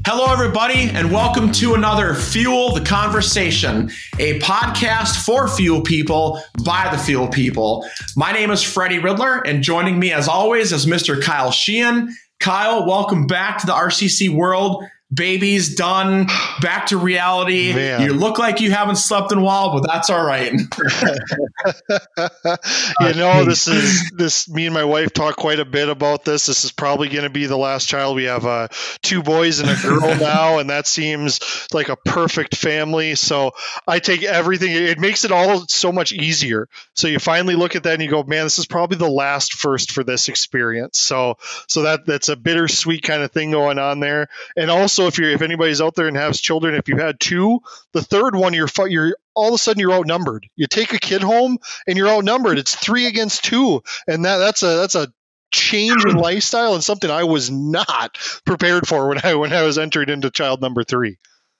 Hello, everybody, and welcome to another Fuel the Conversation, a podcast for fuel people by the fuel people. My name is Freddie Riddler, and joining me, as always, is Mr. Kyle Sheehan. Kyle, welcome back to the RCC world. Baby's done, back to reality. Man. You look like you haven't slept in a while, but that's all right. Me and my wife talk quite a bit about this. This is probably going to be the last child. We have 2 boys and a girl now, and that seems like a perfect family. So I take everything. It makes it all so much easier. So you finally look at that and you go, man, this is probably the last first for this experience. So that's a bittersweet kind of thing going on there. And also, if anybody's out there and has children, if you had 2, the third one, you're all of a sudden you're outnumbered. You take a kid home and you're outnumbered. It's 3 against 2, and that's a change in lifestyle and something I was not prepared for when I was entered into child number 3.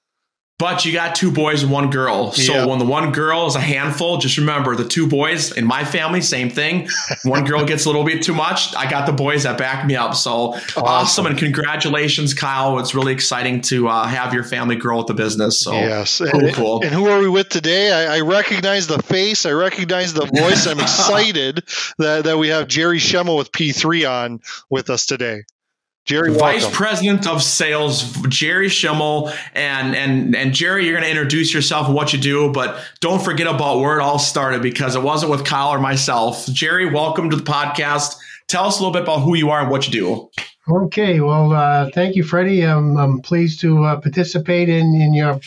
But you got 2 boys and 1 girl. So when the 1 girl is a handful, just remember the 2 boys in my family, same thing. 1 girl gets a little bit too much. I got the boys that back me up. So awesome. And congratulations, Kyle. It's really exciting to have your family grow with the business. So yes. Cool. And who are we with today? I recognize the face. I recognize the voice. I'm excited that we have Jerry Schemmel with P3 on with us today. Jerry, Vice welcome. President of Sales, Jerry Schemmel. And Jerry, you're going to introduce yourself and what you do, but don't forget about where it all started, because it wasn't with Kyle or myself. Jerry, welcome to the podcast. Tell us a little bit about who you are and what you do. Okay, well, thank you, Freddie. I'm pleased to participate in your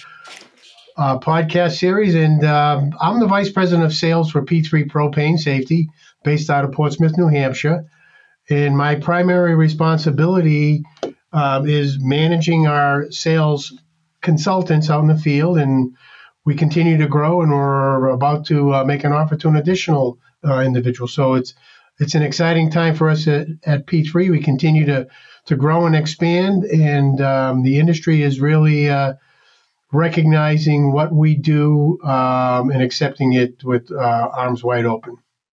podcast series. And I'm the Vice President of Sales for P3 Propane Safety, based out of Portsmouth, New Hampshire. And my primary responsibility is managing our sales consultants out in the field, and we continue to grow, and we're about to make an offer to an additional individual. So it's an exciting time for us at P3. We continue to grow and expand, and the industry is really recognizing what we do and accepting it with arms wide open.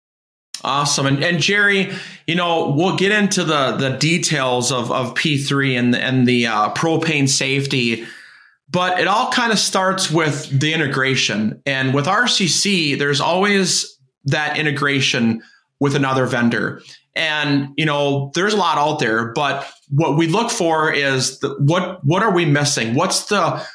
Awesome. And Jerry, we'll get into the details of P3 and the propane safety, but it all kind of starts with the integration. And with RCC, there's always that integration with another vendor. And, there's a lot out there, but what we look for is what are we missing? What's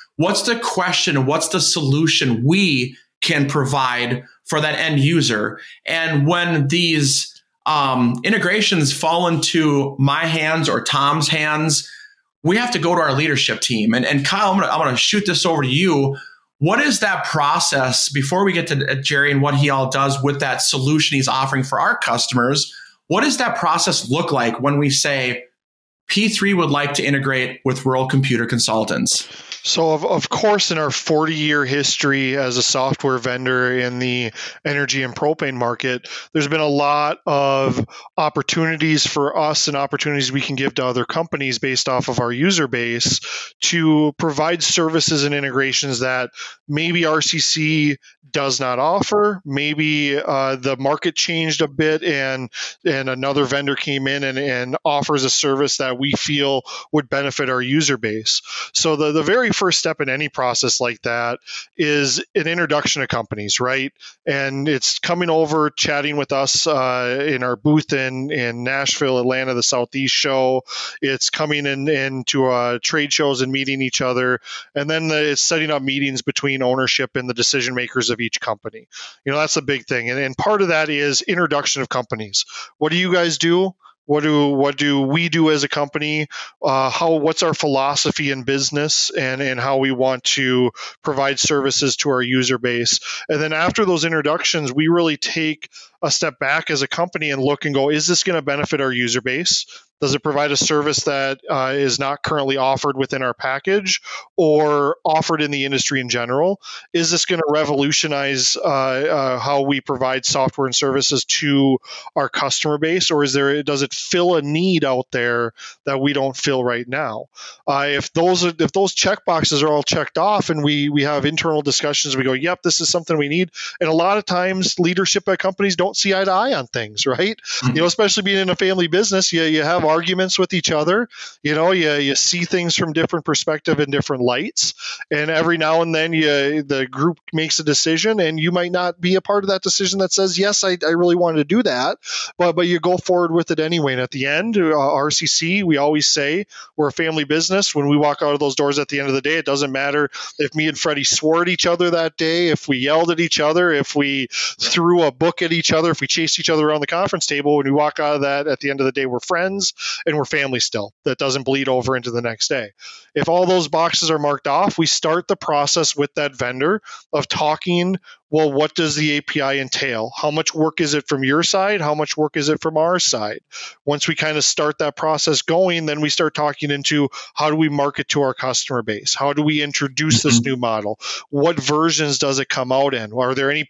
the question? What's the solution we can provide for that end user? And when these integrations fall into my hands or Tom's hands, we have to go to our leadership team. And Kyle, I'm gonna shoot this over to you. What is that process before we get to Jerry and what he all does with that solution he's offering for our customers? What does that process look like when we say P3 would like to integrate with World Computer Consultants? So, of course, in our 40-year history as a software vendor in the energy and propane market, there's been a lot of opportunities for us and opportunities we can give to other companies based off of our user base to provide services and integrations that maybe RCC does not offer. Maybe the market changed a bit and another vendor came in and offers a service that we feel would benefit our user base. So the very first step in any process like that is an introduction to companies, right? And it's coming over, chatting with us in our booth in Nashville, Atlanta, the Southeast show. It's coming into trade shows and meeting each other. And then it's setting up meetings between ownership and the decision makers of each company. That's a big thing. And part of that is introduction of companies. What do you guys do? What do we do as a company? What's our philosophy in business and how we want to provide services to our user base? And then after those introductions, we really take a step back as a company and look and go, is this going to benefit our user base? Does it provide a service that is not currently offered within our package or offered in the industry in general? Is this going to revolutionize how we provide software and services to our customer base, or does it fill a need out there that we don't fill right now? If those check boxes are all checked off and we have internal discussions, we go, yep, this is something we need. And a lot of times leadership at companies don't don't see eye to eye on things, right? Especially being in a family business, you have arguments with each other. You see things from different perspective and different lights. And every now and then the group makes a decision, and you might not be a part of that decision that says, yes, I really wanted to do that, but you go forward with it anyway. And at the end, RCC, we always say we're a family business. When we walk out of those doors at the end of the day, it doesn't matter if me and Freddie swore at each other that day, if we yelled at each other, if we threw a book at each other, if we chased each other around the conference table. When we walk out of that, at the end of the day, we're friends and we're family still. That doesn't bleed over into the next day. If all those boxes are marked off, we start the process with that vendor of talking, well, what does the API entail? How much work is it from your side? How much work is it from our side? Once we kind of start that process going, then we start talking into how do we market to our customer base? How do we introduce this new model? What versions does it come out in? Are there any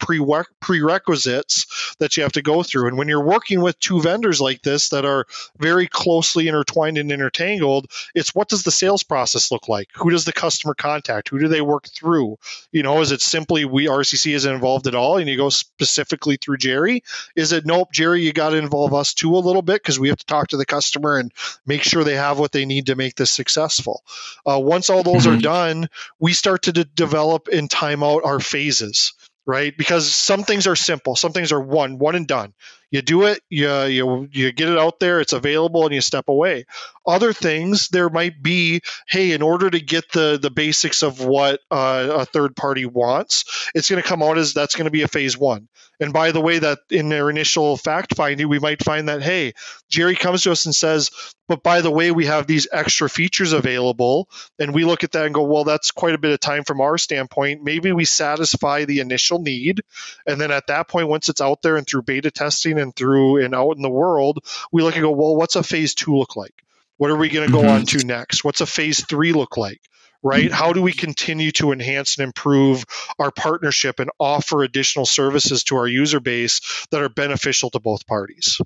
prerequisites that you have to go through? And when you're working with two vendors like this that are very closely intertwined and intertangled, it's what does the sales process look like? Who does the customer contact? Who do they work through? Is it simply RCC isn't involved at all and you go specifically through Jerry? Is it, nope, Jerry, you got to involve us too a little bit because we have to talk to the customer and make sure they have what they need to make this successful. Once all those are done, we start to develop and time out our phases, right? Because some things are simple. Some things are one and done. You do it, you get it out there, it's available, and you step away. Other things, there might be, hey, in order to get the basics of what a third party wants, it's going to come out as that's going to be a phase one. And by the way, that in their initial fact finding, we might find that, hey, Jerry comes to us and says, but by the way, we have these extra features available. And we look at that and go, well, that's quite a bit of time from our standpoint. Maybe we satisfy the initial need. And then at that point, once it's out there and through beta testing and through and out in the world, we look and go, well, what's a phase 2 look like? What are we going to go on to next? What's a phase 3 look like? Right? How do we continue to enhance and improve our partnership and offer additional services to our user base that are beneficial to both parties?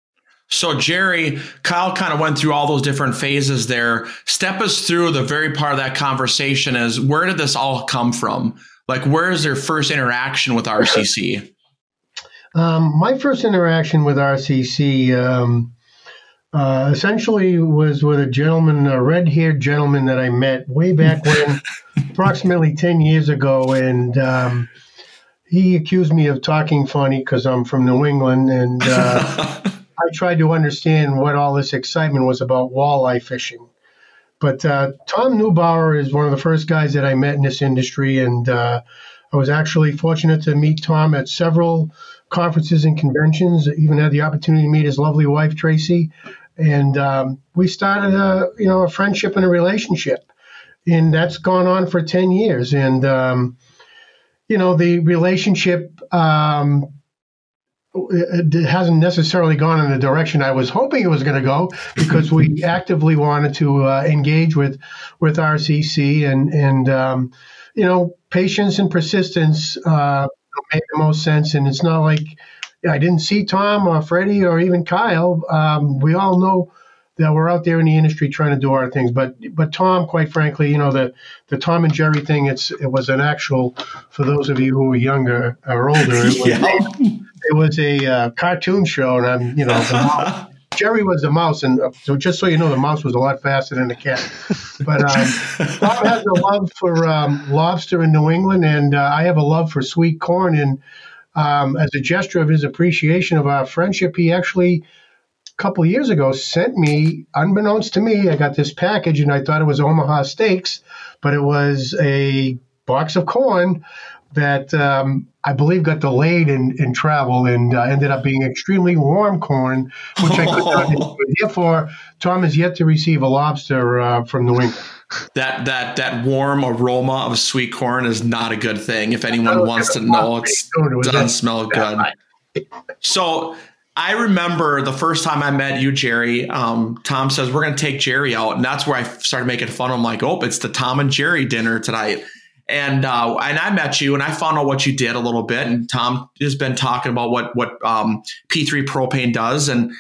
So Jerry, Kyle kind of went through all those different phases there. Step us through the very part of that conversation is, where did this all come from? Like, where is their first interaction with RCC? My first interaction with RCC essentially was with a red-haired gentleman that I met way back when, approximately 10 years ago. And he accused me of talking funny because I'm from New England. And I tried to understand what all this excitement was about walleye fishing. But Tom Neubauer is one of the first guys that I met in this industry. And I was actually fortunate to meet Tom at several conferences and conventions. Even had the opportunity to meet his lovely wife, Tracy. And we started a friendship and a relationship. And that's gone on for 10 years. And, the relationship it hasn't necessarily gone in the direction I was hoping it was going to go, because we actively wanted to engage with RCC and patience and persistence made the most sense. And it's not like I didn't see Tom or Freddie or even Kyle. We all know that we're out there in the industry trying to do our things. But Tom, quite frankly, the Tom and Jerry thing, it was an actual, for those of you who are younger or older, it was a cartoon show. And Jerry was the mouse. And so just so you know, the mouse was a lot faster than the cat. But Tom has a love for lobster in New England, and I have a love for sweet corn. And as a gesture of his appreciation of our friendship, he actually, a couple of years ago, sent me, unbeknownst to me, I got this package and I thought it was Omaha Steaks, but it was a box of corn that I believe got delayed in travel and ended up being extremely warm corn, which I could not enjoy. Therefore, Tom is yet to receive a lobster from New England. That warm aroma of sweet corn is not a good thing. If anyone wants to know, it doesn't smell good. So I remember the first time I met you, Jerry, Tom says, we're going to take Jerry out. And that's where I started making fun of him, like, oh, it's the Tom and Jerry dinner tonight. And I met you and I found out what you did a little bit. And Tom has been talking about what P3 Propane does. And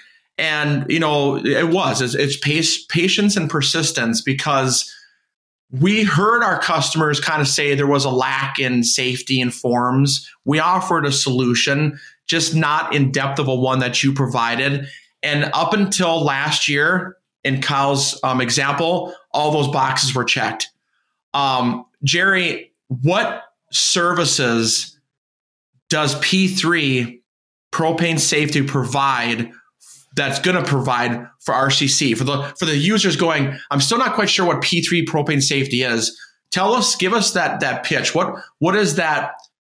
it's patience and persistence, because we heard our customers kind of say there was a lack in safety and forms. We offered a solution. just not in depth of a one that you provided. And up until last year, in Kyle's example, all those boxes were checked. Jerry, what services does P3 Propane Safety provide that's going to provide for RCC? For the users going, I'm still not quite sure what P3 Propane Safety is. Give us that pitch. What is that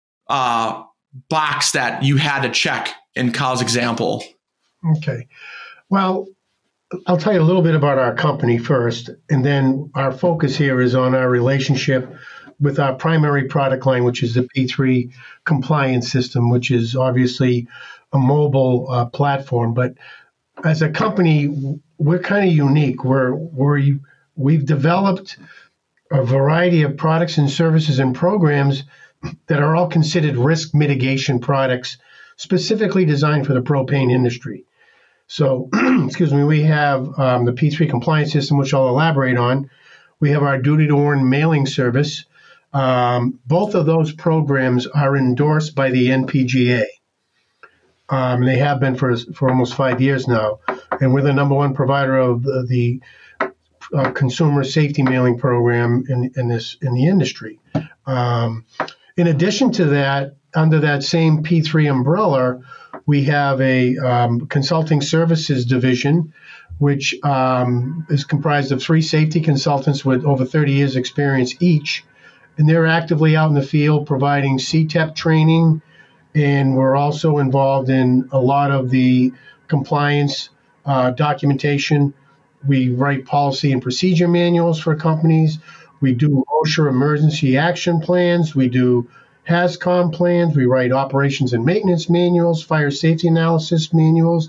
box that you had to check in Kyle's example? Okay. Well, I'll tell you a little bit about our company first, and then our focus here is on our relationship with our primary product line, which is the P3 compliance system, which is obviously a mobile platform. But as a company, we're kind of unique. We've developed a variety of products and services and programs that are all considered risk mitigation products, specifically designed for the propane industry. So, we have the P3 compliance system, which I'll elaborate on. We have our duty to warn mailing service. Both of those programs are endorsed by the NPGA. They have been for almost 5 years now. And we're the number one provider of the consumer safety mailing program in the industry. In addition to that, under that same P3 umbrella, we have a consulting services division, which is comprised of 3 safety consultants with over 30 years experience each. And they're actively out in the field providing CTEP training. And we're also involved in a lot of the compliance documentation. We write policy and procedure manuals for companies. We do OSHA emergency action plans. We do HAZCOM plans. We write operations and maintenance manuals, fire safety analysis manuals,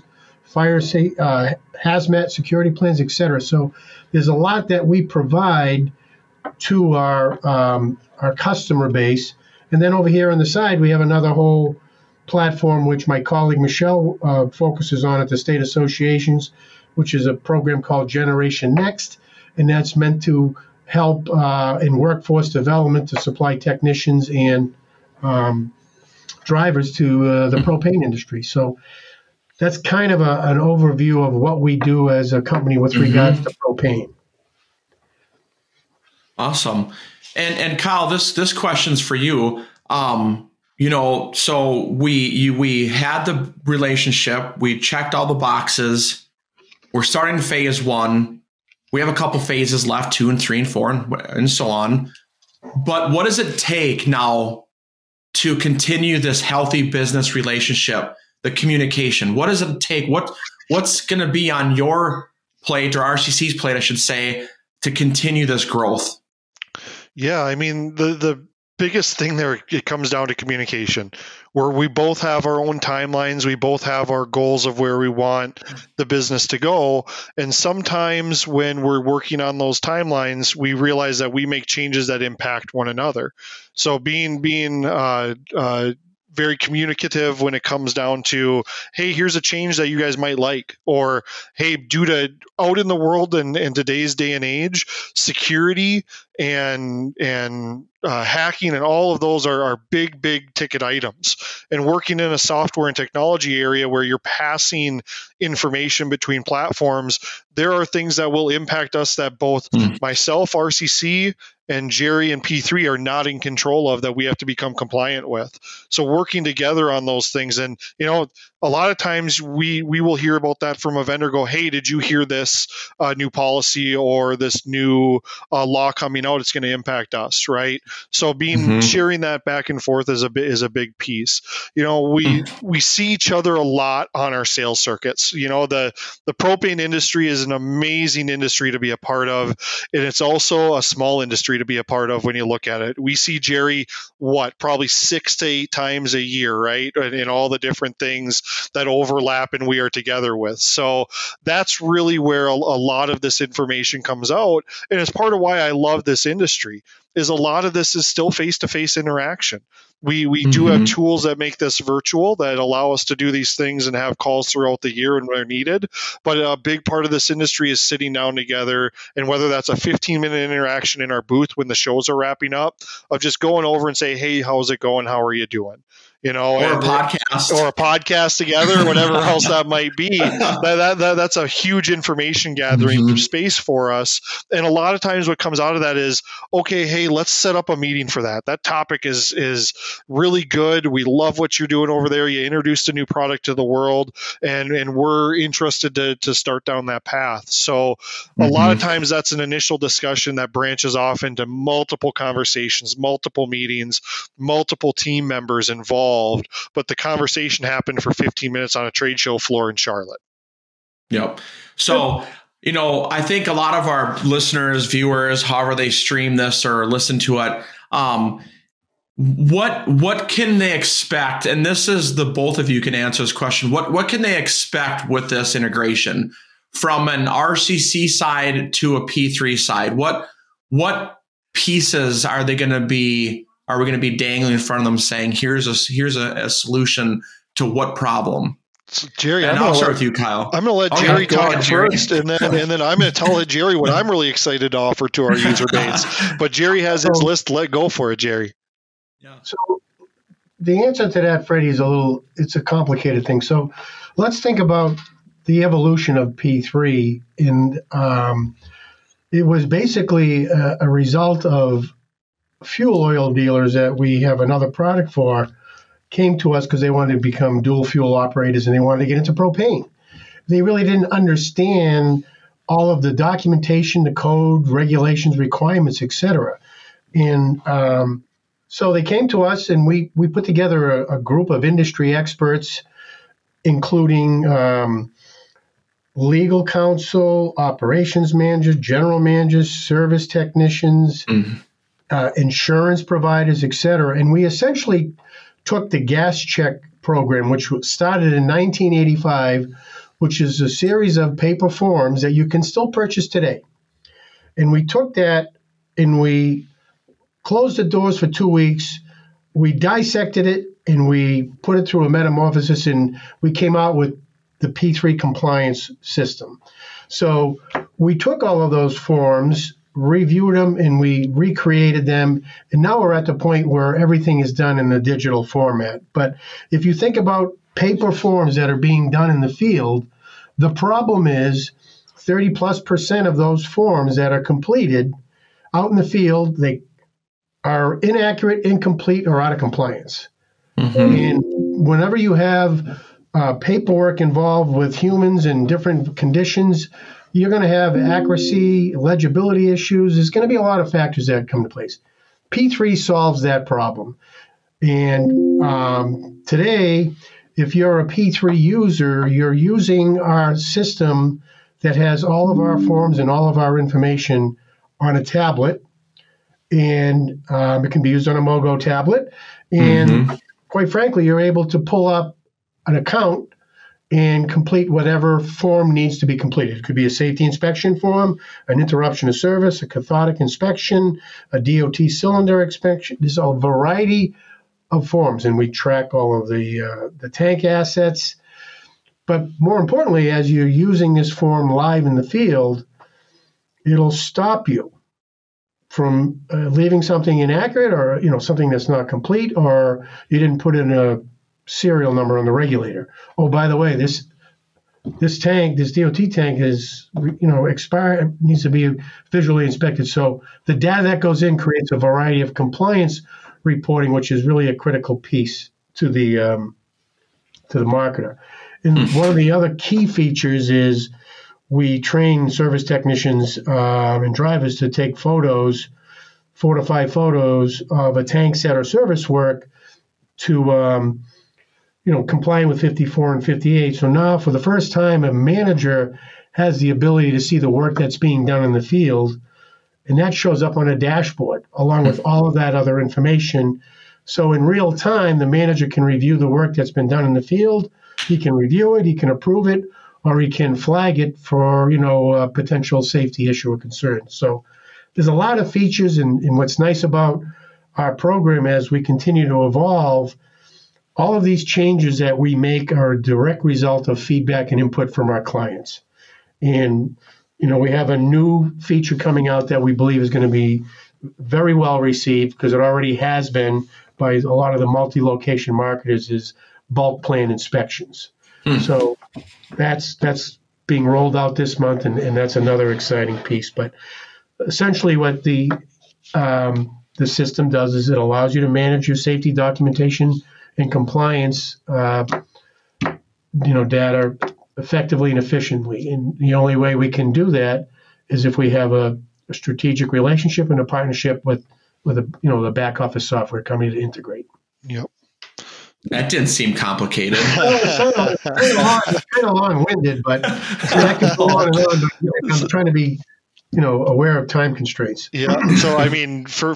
hazmat security plans, etc. So there's a lot that we provide to our customer base. And then over here on the side, we have another whole platform, which my colleague Michelle focuses on at the state associations, which is a program called Generation Next. And that's meant to help in workforce development to supply technicians and drivers to the propane industry. So that's kind of an overview of what we do as a company with regards to propane. Awesome. And Kyle, this question's for you. So we had the relationship, we checked all the boxes. We're starting phase 1. We have a couple phases left, 2 and 3 and 4 and so on. But what does it take now to continue this healthy business relationship, the communication? What does it take? What's going to be on your plate, or RCC's plate, I should say, to continue this growth? Yeah, I mean, the biggest thing there, it comes down to communication, where we both have our own timelines. We both have our goals of where we want the business to go. And sometimes when we're working on those timelines, we realize that we make changes that impact one another. So being very communicative when it comes down to, hey, here's a change that you guys might like, or hey, due to out in the world and in today's day and age, security and hacking and all of those are big ticket items. And working in a software and technology area where you're passing information between platforms, there are things that will impact us that both myself, RCC, and Jerry and P3 are not in control of, that we have to become compliant with. So working together on those things. And, a lot of times we will hear about that from a vendor, go, hey, did you hear this new policy or this new law coming out? It's going to impact us, right? So sharing that back and forth is a big piece. We see each other a lot on our sales circuits. The propane industry is an amazing industry to be a part of, and it's also a small industry to be a part of when you look at it. We see Jerry, probably 6 to 8 times a year, right? And all the different things that overlap and we are together with. So that's really where a lot of this information comes out. And it's part of why I love this industry. is a lot of this is still face-to-face interaction. We do have tools that make this virtual, that allow us to do these things and have calls throughout the year when they're needed. But a big part of this industry is sitting down together, and whether that's a 15-minute interaction in our booth when the shows are wrapping up, of just going over and say, hey, how's it going? How are you doing? Or a podcast together, or whatever else that might be. That's a huge information gathering space for us. And a lot of times what comes out of that is, okay, hey, let's set up a meeting for that. That topic is really good. We love what you're doing over there. You introduced a new product to the world, and we're interested to start down that path. So a lot of times that's an initial discussion that branches off into multiple conversations, multiple meetings, multiple team members involved. But the conversation happened for 15 minutes on a trade show floor in Charlotte. Yep. So, I think a lot of our listeners, viewers, however they stream this or listen to it, what can they expect? And this is both of you can answer this question. What can they expect with this integration from an RCC side to a P3 side? What pieces are we going to be dangling in front of them saying, here's a solution to what problem? So Jerry, I'll start with you, Kyle. I'm going to let Jerry talk first, and then I'm going to tell Jerry what I'm really excited to offer to our user base. But Jerry has his list. Let go for it, Jerry. Yeah. So the answer to that, Freddie, it's a complicated thing. So let's think about the evolution of P3. It was basically a result of fuel oil dealers that we have another product for came to us because they wanted to become dual fuel operators and they wanted to get into propane. They really didn't understand all of the documentation, the code, regulations, requirements, etc. And so they came to us, and we put together a group of industry experts, including legal counsel, operations managers, general managers, service technicians, insurance providers, etc. And we essentially took the gas check program, which started in 1985, which is a series of paper forms that you can still purchase today. And we took that and we closed the doors for 2 weeks. We dissected it and we put it through a metamorphosis, and we came out with the P3 compliance system. So we took all of those forms, reviewed them, and we recreated them. And now we're at the point where everything is done in a digital format. But if you think about paper forms that are being done in the field, the problem is 30+% of those forms that are completed out in the field, they are inaccurate, incomplete, or out of compliance. And whenever you have paperwork involved with humans in different conditions, you're going to have accuracy, legibility issues. There's going to be a lot of factors that come into place. P3 solves that problem. And today, if you're a P3 user, you're using our system that has all of our forms and all of our information on a tablet. And it can be used on a Mogo tablet. And quite frankly, you're able to pull up an account and complete whatever form needs to be completed. It could be a safety inspection form, an interruption of service, a cathodic inspection, a DOT cylinder inspection. There's a variety of forms, and we track all of the tank assets. But more importantly, as you're using this form live in the field, it'll stop you from leaving something inaccurate, or something that's not complete, or you didn't put in a serial number on the regulator. Oh, by the way, this tank, this DOT tank is expired, needs to be visually inspected. So the data that goes in creates a variety of compliance reporting, which is really a critical piece to the marketer. And one of the other key features is we train service technicians and drivers to take photos, 4 to 5 photos of a tank set or service work to complying with 54 and 58. So now for the first time, a manager has the ability to see the work that's being done in the field, and that shows up on a dashboard along with all of that other information. So in real time, the manager can review the work that's been done in the field. He can review it, he can approve it, or he can flag it for, a potential safety issue or concern. So there's a lot of features, and what's nice about our program as we continue to evolve, all of these changes that we make are a direct result of feedback and input from our clients. And, we have a new feature coming out that we believe is going to be very well received, because it already has been by a lot of the multi-location marketers, is bulk plan inspections. So that's being rolled out this month, and that's another exciting piece. But essentially what the system does is it allows you to manage your safety documentation and compliance data effectively and efficiently. And the only way we can do that is if we have a strategic relationship and a partnership with the back office software company to integrate. Yep. That didn't seem complicated. It's kind of long-winded, but that can go on and on. But I'm trying to be aware of time constraints. Yeah. So, I mean, from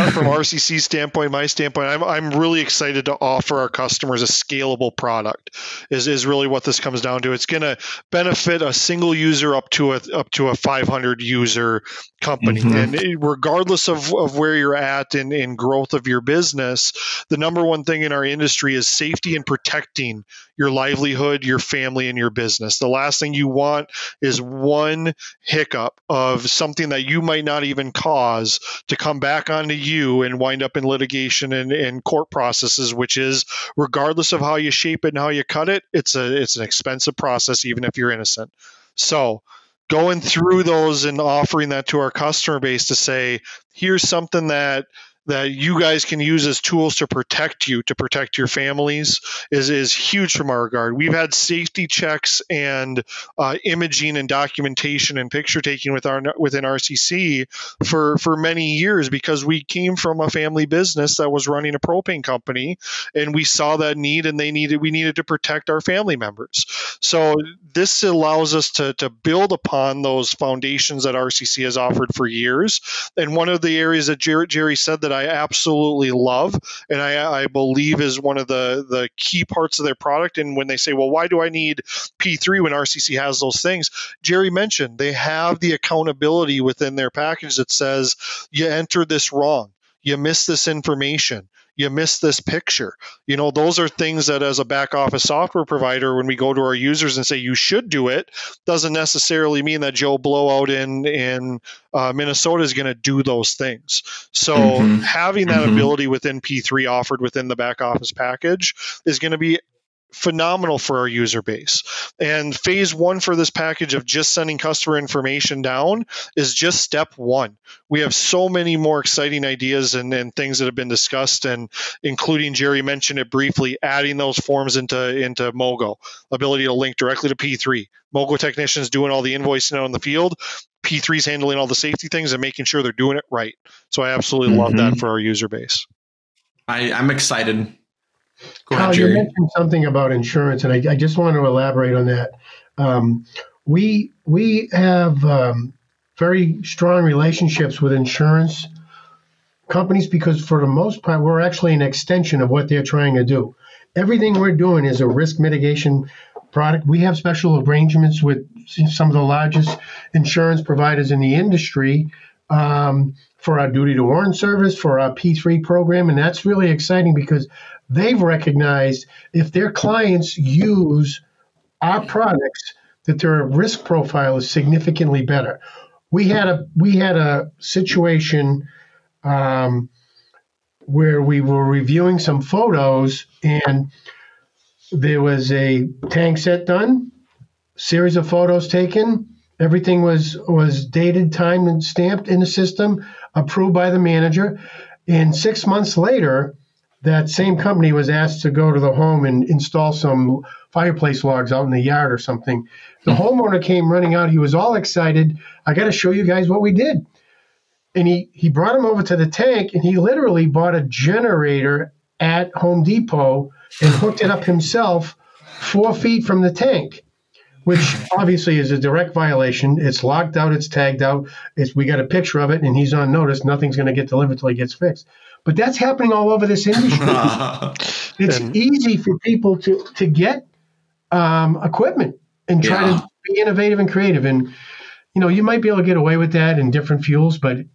RCC standpoint, my standpoint, I'm really excited to offer our customers a scalable product. Is really what this comes down to. It's going to benefit a single user up to a 500 user company, and regardless of where you're at in growth of your business, the number one thing in our industry is safety and protecting your livelihood, your family, and your business. The last thing you want is one hiccup of something that you might not even cause to come back onto you and wind up in litigation and court processes, which is, regardless of how you shape it and how you cut it, it's an expensive process, even if you're innocent. So going through those and offering that to our customer base to say, here's something that you guys can use as tools to protect you, to protect your families, is huge from our regard. We've had safety checks and imaging and documentation and picture taking within RCC for many years, because we came from a family business that was running a propane company, and we saw that need, and we needed to protect our family members. So this allows us to build upon those foundations that RCC has offered for years. And one of the areas that Jerry said that I absolutely love, and I believe is one of the key parts of their product. And when they say, well, why do I need P3 when RCC has those things? Jerry mentioned they have the accountability within their package that says, you entered this wrong, you missed this information, you missed this picture. Those are things that, as a back office software provider, when we go to our users and say you should do it, doesn't necessarily mean that Joe Blowout in Minnesota is going to do those things. So having that ability within P3 offered within the back office package is going to be phenomenal for our user base. And phase one for this package of just sending customer information down is just step one. We have so many more exciting ideas and things that have been discussed, and including, Jerry mentioned it briefly, adding those forms into Mogo, ability to link directly to P3. Mogo technicians doing all the invoicing out in the field. P3's handling all the safety things and making sure they're doing it right. So I absolutely love that for our user base. I'm excited. Go ahead, Kyle, Jerry. you mentioned something about insurance, and I just want to elaborate on that. We have very strong relationships with insurance companies, because for the most part, we're actually an extension of what they're trying to do. Everything we're doing is a risk mitigation product. We have special arrangements with some of the largest insurance providers in the industry for our duty to warn service, for our P3 program, and that's really exciting because they've recognized if their clients use our products, that their risk profile is significantly better. We had a situation where we were reviewing some photos, and there was a tank set done, series of photos taken. Everything was dated, timed, and stamped in the system, approved by the manager. And 6 months later, that same company was asked to go to the home and install some fireplace logs out in the yard or something. The homeowner came running out. He was all excited. I got to show you guys what we did. And he brought him over to the tank, and he literally bought a generator at Home Depot and hooked it up himself 4 feet from the tank, which obviously is a direct violation. It's logged out. It's tagged out. We got a picture of it, and he's on notice. Nothing's going to get delivered till he gets fixed. But that's happening all over this industry. It's easy for people to get equipment and try to be innovative and creative. And, you might be able to get away with that in different fuels, but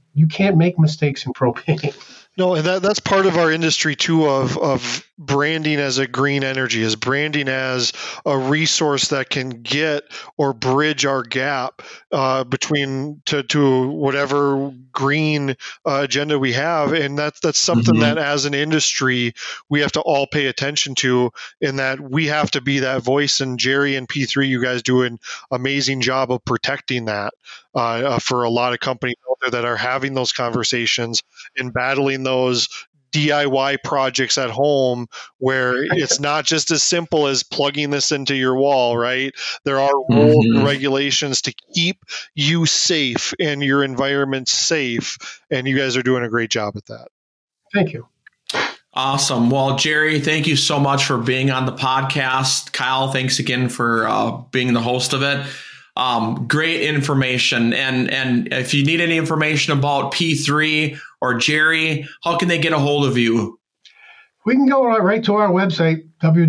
you can't make mistakes in propane. No, and that's part of our industry too of branding as a green energy, is branding as a resource that can get or bridge our gap between to whatever green agenda we have, and that's something that as an industry we have to all pay attention to, in that we have to be that voice. And Jerry and P3, you guys do an amazing job of protecting that for a lot of companies out there that are having those conversations and battling those DIY projects at home, where it's not just as simple as plugging this into your wall, right? There are rules and regulations to keep you safe and your environment safe, and you guys are doing a great job at that. Thank you. Awesome. Well, Jerry, thank you so much for being on the podcast. Kyle, thanks again for being the host of it. Great information. And if you need any information about P3 or Jerry, how can they get a hold of you? We can go right to our website,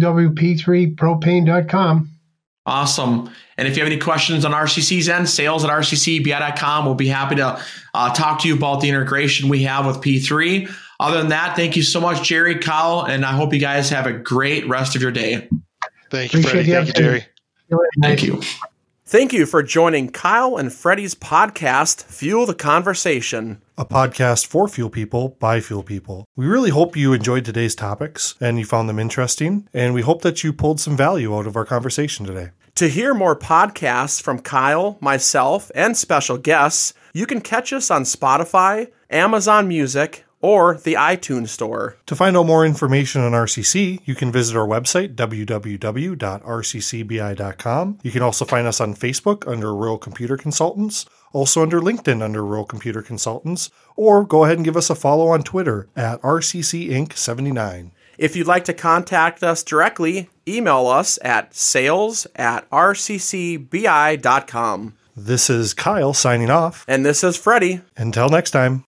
www.p3propane.com. Awesome. And if you have any questions on RCC's end, sales@rccbi.com. We'll be happy to talk to you about the integration we have with P3. Other than that, thank you so much, Jerry, Kyle, and I hope you guys have a great rest of your day. Thank you, Freddie. Thank you, Jerry. Thank you. Thank you for joining Kyle and Freddie's podcast, Fuel the Conversation. A podcast for fuel people by fuel people. We really hope you enjoyed today's topics and you found them interesting, and we hope that you pulled some value out of our conversation today. To hear more podcasts from Kyle, myself, and special guests, you can catch us on Spotify, Amazon Music, or the iTunes Store. To find out more information on RCC, you can visit our website, www.rccbi.com. You can also find us on Facebook under Rural Computer Consultants, also under LinkedIn under Rural Computer Consultants, or go ahead and give us a follow on Twitter at RCCInc79. If you'd like to contact us directly, email us at sales@rccbi.com. This is Kyle signing off. And this is Freddie. Until next time.